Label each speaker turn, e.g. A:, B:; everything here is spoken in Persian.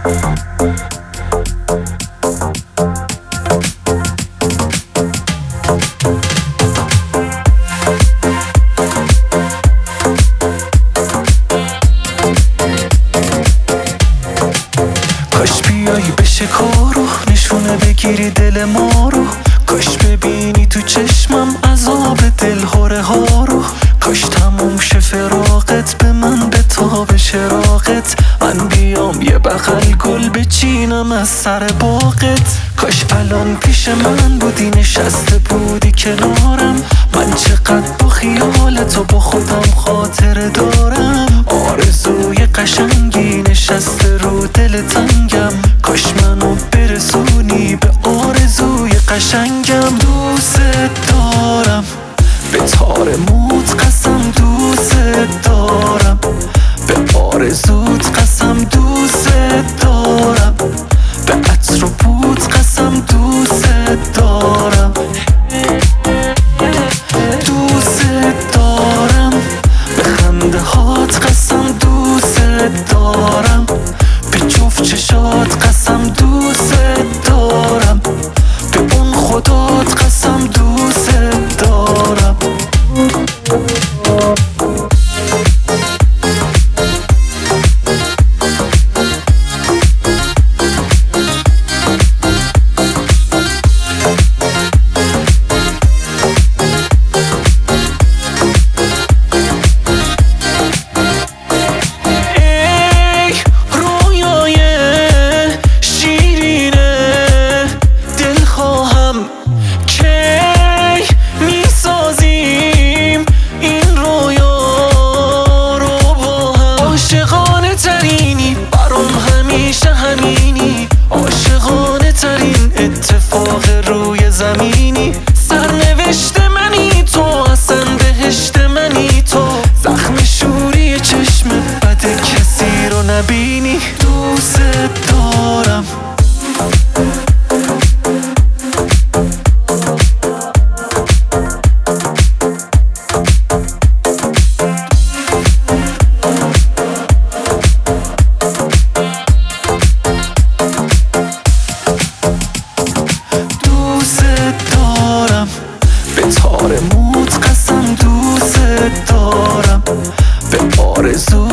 A: کاش بیایی بشه کارو نشونه بگیری دل ما رو، کاش ببینی تو چشمم عذاب دلهوره ها رو، کاش تموم شه فراقت به من بتاب شراقت، من بیام یه بغل گل بچینم از سر باغت، کاش الان پیش من بودی نشسته بودی کنارم، من چقدر با خیالت و با خودم خاطره دارم، آرزوی قشنگی نشسته رو دل تنگم، کاش منو برسونی به آرزوی قشنگم. دوست دارم به تار موت قسم، دوست دارم به آرزوت قسم، دوست دارم به عطر و بوت قسم، دوست دارم دوست دارم به خنده هات قسم، دوست دارم به جفت چشات قسم، دوست دارم به اون خدات قسم، دوست دارم. عاشقانه ترین اتفاق روی زمینی، سرنوشت منی تو، اصلا بهشت منی تو، زخم شوری چشم بد کسی رو نبینی، دوست دارم به تار موت قسم، دوست دارم به آرزو